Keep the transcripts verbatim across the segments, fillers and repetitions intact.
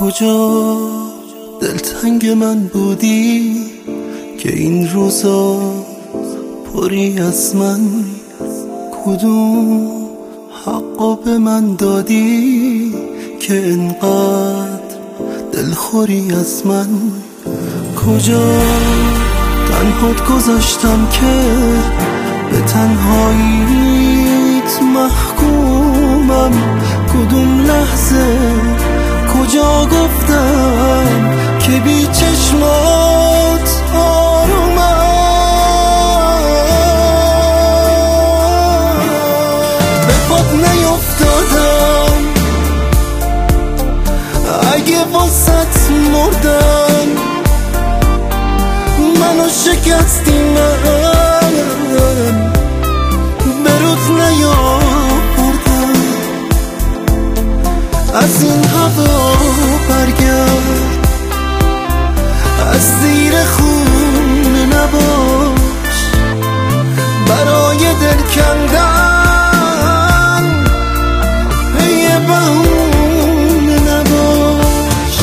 کجا دلتنگ من بودی که این روزا پری از من؟ کدوم حقا به من دادی که انقدر دلخوری از من؟ کجا تنهات گذاشتم که به تنهاییت محکومم؟ کدوم لحظه کجا گفتم که بی چشمات آرومم؟ به خود نیفتادم اگه واسط مردم، منو شکستی من برات نیاوردم. از این هوا برگرد، از زیر خونه نباش، برای دل کندن پی بهونه نباش.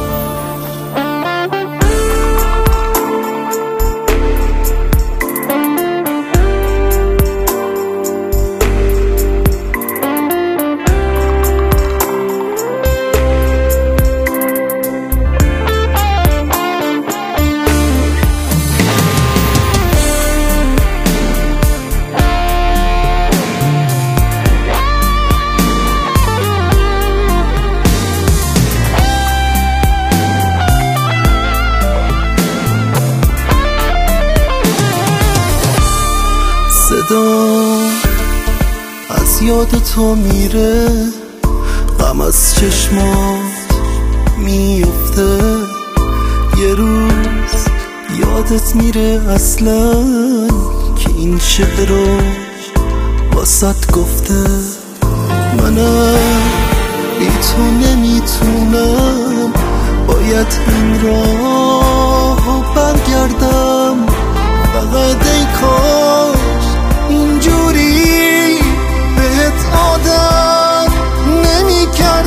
صدا از یاد تو میره، غم از چشمات میفته، یه روز یادت میره اصلا که این شعر رو واسط گفته. منم بی تو نمیتونم، باید این راه برگردم. فقط ای کاش اینجوری بهت عادت نمی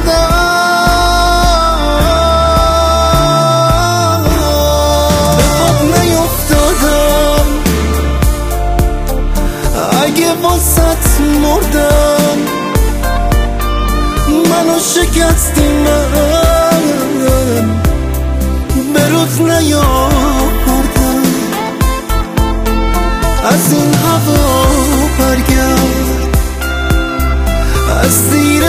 کردم. به خود نیفتادم اگه واسط مردم، منو شکستی من برات نیاوردم. از این هوا برگرد، از زیر